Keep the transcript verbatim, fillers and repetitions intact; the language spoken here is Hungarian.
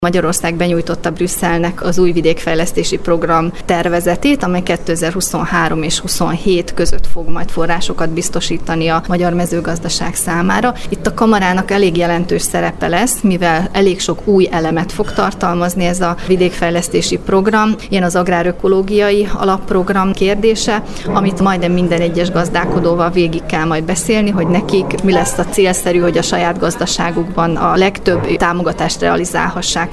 Magyarország benyújtotta Brüsszelnek az új vidékfejlesztési program tervezetét, amely kétezer-huszonhárom és huszonhét között fog majd forrásokat biztosítani a magyar mezőgazdaság számára. Itt a kamarának elég jelentős szerepe lesz, mivel elég sok új elemet fog tartalmazni ez a vidékfejlesztési program. Ilyen az agrárökológiai alapprogram kérdése, amit majdnem minden egyes gazdálkodóval végig kell majd beszélni, hogy nekik mi lesz a célszerű, hogy a saját gazdaságukban a legtöbb támogatást realizálhassák.